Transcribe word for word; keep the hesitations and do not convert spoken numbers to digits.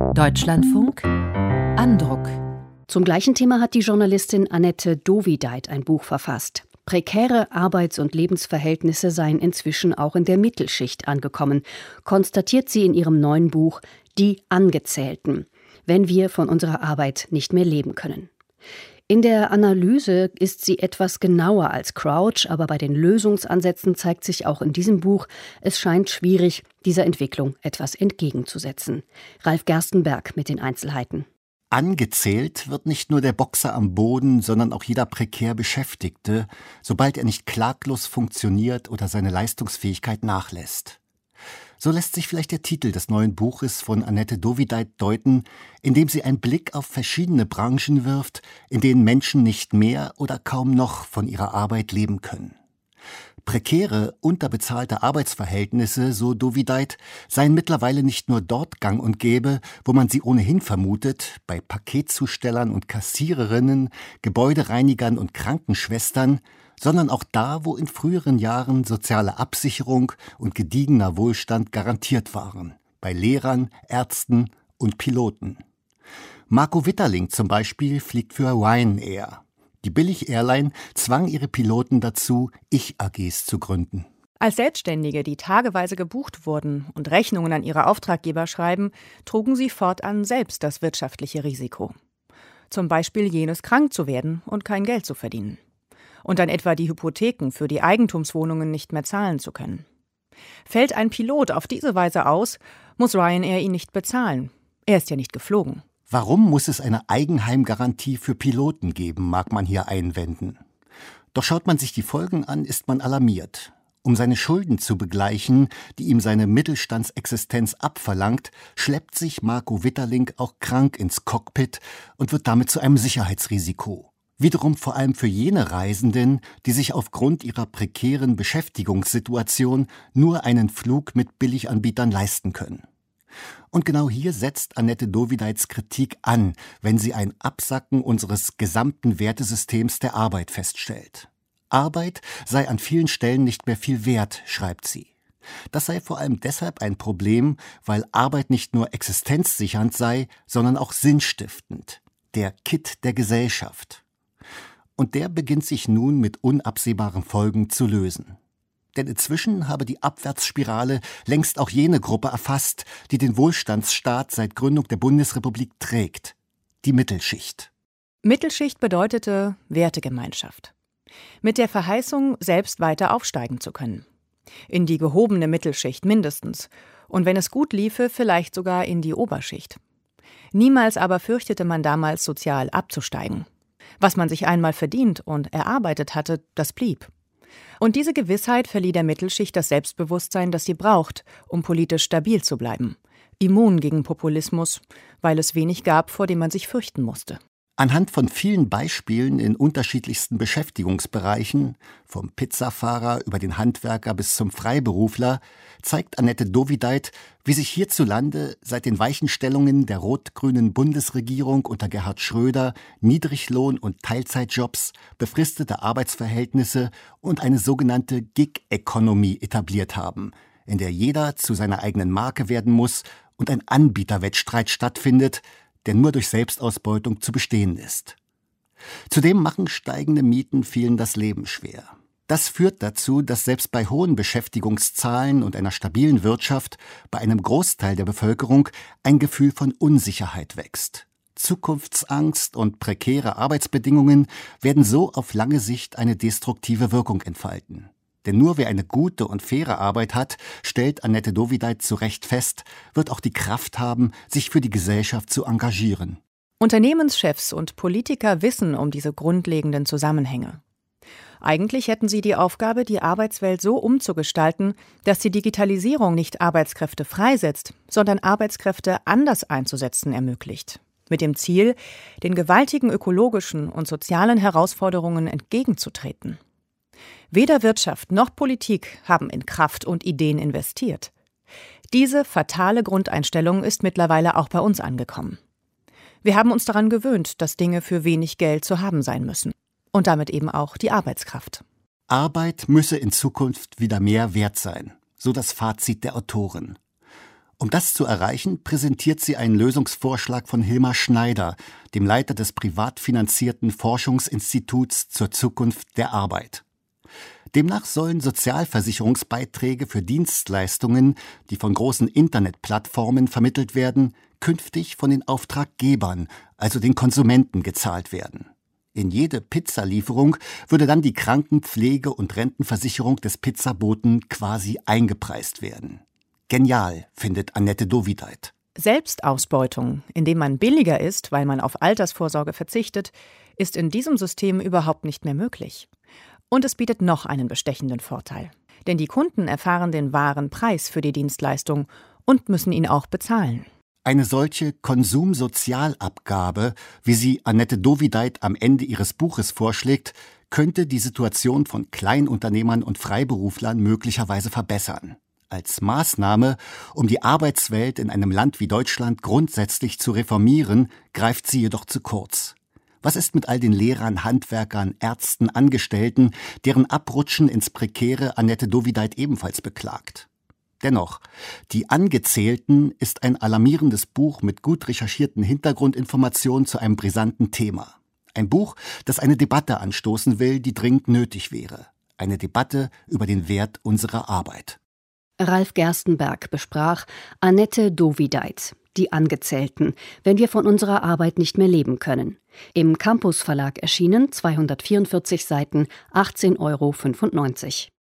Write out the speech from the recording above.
Deutschlandfunk Andruck. Zum gleichen Thema hat die Journalistin Annette Dovideit ein Buch verfasst. Prekäre Arbeits- und Lebensverhältnisse seien inzwischen auch in der Mittelschicht angekommen, konstatiert sie in ihrem neuen Buch Die Angezählten, wenn wir von unserer Arbeit nicht mehr leben können. In der Analyse ist sie etwas genauer als Crouch, aber bei den Lösungsansätzen zeigt sich auch in diesem Buch, es scheint schwierig, dieser Entwicklung etwas entgegenzusetzen. Ralf Gerstenberg mit den Einzelheiten. Angezählt wird nicht nur der Boxer am Boden, sondern auch jeder prekär Beschäftigte, sobald er nicht klaglos funktioniert oder seine Leistungsfähigkeit nachlässt. So lässt sich vielleicht der Titel des neuen Buches von Annette Dovideit deuten, indem sie einen Blick auf verschiedene Branchen wirft, in denen Menschen nicht mehr oder kaum noch von ihrer Arbeit leben können. Prekäre, unterbezahlte Arbeitsverhältnisse, so Dovideit, seien mittlerweile nicht nur dort gang und gäbe, wo man sie ohnehin vermutet, bei Paketzustellern und Kassiererinnen, Gebäudereinigern und Krankenschwestern, sondern auch da, wo in früheren Jahren soziale Absicherung und gediegener Wohlstand garantiert waren, bei Lehrern, Ärzten und Piloten. Marco Witterling zum Beispiel fliegt für Ryanair. Die Billig-Airline zwang ihre Piloten dazu, Ich-A Gs zu gründen. Als Selbstständige, die tageweise gebucht wurden und Rechnungen an ihre Auftraggeber schreiben, trugen sie fortan selbst das wirtschaftliche Risiko. Zum Beispiel jenes, krank zu werden und kein Geld zu verdienen. Und dann etwa die Hypotheken für die Eigentumswohnungen nicht mehr zahlen zu können. Fällt ein Pilot auf diese Weise aus, muss Ryanair ihn nicht bezahlen. Er ist ja nicht geflogen. Warum muss es eine Eigenheimgarantie für Piloten geben, mag man hier einwenden. Doch schaut man sich die Folgen an, ist man alarmiert. Um seine Schulden zu begleichen, die ihm seine Mittelstandsexistenz abverlangt, schleppt sich Marco Witterling auch krank ins Cockpit und wird damit zu einem Sicherheitsrisiko. Wiederum vor allem für jene Reisenden, die sich aufgrund ihrer prekären Beschäftigungssituation nur einen Flug mit Billiganbietern leisten können. Und genau hier setzt Annette Dovideits Kritik an, wenn sie ein Absacken unseres gesamten Wertesystems der Arbeit feststellt. Arbeit sei an vielen Stellen nicht mehr viel wert, schreibt sie. Das sei vor allem deshalb ein Problem, weil Arbeit nicht nur existenzsichernd sei, sondern auch sinnstiftend. Der Kitt der Gesellschaft. Und der beginnt sich nun mit unabsehbaren Folgen zu lösen. Denn inzwischen habe die Abwärtsspirale längst auch jene Gruppe erfasst, die den Wohlstandsstaat seit Gründung der Bundesrepublik trägt. Die Mittelschicht. Mittelschicht bedeutete Wertegemeinschaft. Mit der Verheißung, selbst weiter aufsteigen zu können. In die gehobene Mittelschicht mindestens. Und wenn es gut liefe, vielleicht sogar in die Oberschicht. Niemals aber fürchtete man damals, sozial abzusteigen. Was man sich einmal verdient und erarbeitet hatte, das blieb. Und diese Gewissheit verlieh der Mittelschicht das Selbstbewusstsein, das sie braucht, um politisch stabil zu bleiben. Immun gegen Populismus, weil es wenig gab, vor dem man sich fürchten musste. Anhand von vielen Beispielen in unterschiedlichsten Beschäftigungsbereichen, vom Pizzafahrer über den Handwerker bis zum Freiberufler, zeigt Annette Dovideit, wie sich hierzulande seit den Weichenstellungen der rot-grünen Bundesregierung unter Gerhard Schröder Niedriglohn- und Teilzeitjobs, befristete Arbeitsverhältnisse und eine sogenannte Gig-Economy etabliert haben, in der jeder zu seiner eigenen Marke werden muss und ein Anbieterwettstreit stattfindet, der nur durch Selbstausbeutung zu bestehen ist. Zudem machen steigende Mieten vielen das Leben schwer. Das führt dazu, dass selbst bei hohen Beschäftigungszahlen und einer stabilen Wirtschaft bei einem Großteil der Bevölkerung ein Gefühl von Unsicherheit wächst. Zukunftsangst und prekäre Arbeitsbedingungen werden so auf lange Sicht eine destruktive Wirkung entfalten. Denn nur wer eine gute und faire Arbeit hat, stellt Annette Dovideit zu Recht fest, wird auch die Kraft haben, sich für die Gesellschaft zu engagieren. Unternehmenschefs und Politiker wissen um diese grundlegenden Zusammenhänge. Eigentlich hätten sie die Aufgabe, die Arbeitswelt so umzugestalten, dass die Digitalisierung nicht Arbeitskräfte freisetzt, sondern Arbeitskräfte anders einzusetzen ermöglicht. Mit dem Ziel, den gewaltigen ökologischen und sozialen Herausforderungen entgegenzutreten. Weder Wirtschaft noch Politik haben in Kraft und Ideen investiert. Diese fatale Grundeinstellung ist mittlerweile auch bei uns angekommen. Wir haben uns daran gewöhnt, dass Dinge für wenig Geld zu haben sein müssen. Und damit eben auch die Arbeitskraft. Arbeit müsse in Zukunft wieder mehr wert sein, so das Fazit der Autorin. Um das zu erreichen, präsentiert sie einen Lösungsvorschlag von Hilmar Schneider, dem Leiter des privat finanzierten Forschungsinstituts zur Zukunft der Arbeit. Demnach sollen Sozialversicherungsbeiträge für Dienstleistungen, die von großen Internetplattformen vermittelt werden, künftig von den Auftraggebern, also den Konsumenten, gezahlt werden. In jede Pizzalieferung würde dann die Krankenpflege- und Rentenversicherung des Pizzaboten quasi eingepreist werden. Genial, findet Annette Dovideit. Selbstausbeutung, indem man billiger ist, weil man auf Altersvorsorge verzichtet, ist in diesem System überhaupt nicht mehr möglich. Und es bietet noch einen bestechenden Vorteil. Denn die Kunden erfahren den wahren Preis für die Dienstleistung und müssen ihn auch bezahlen. Eine solche Konsumsozialabgabe, wie sie Annette Dovideit am Ende ihres Buches vorschlägt, könnte die Situation von Kleinunternehmern und Freiberuflern möglicherweise verbessern. Als Maßnahme, um die Arbeitswelt in einem Land wie Deutschland grundsätzlich zu reformieren, greift sie jedoch zu kurz. Was ist mit all den Lehrern, Handwerkern, Ärzten, Angestellten, deren Abrutschen ins Prekäre Annette Dovideit ebenfalls beklagt? Dennoch, Die Angezählten ist ein alarmierendes Buch mit gut recherchierten Hintergrundinformationen zu einem brisanten Thema. Ein Buch, das eine Debatte anstoßen will, die dringend nötig wäre. Eine Debatte über den Wert unserer Arbeit. Ralf Gerstenberg besprach Annette Dovideit, Die Angezählten, wenn wir von unserer Arbeit nicht mehr leben können. Im Campus Verlag erschienen, zweihundertvierundvierzig Seiten, achtzehn Euro fünfundneunzig.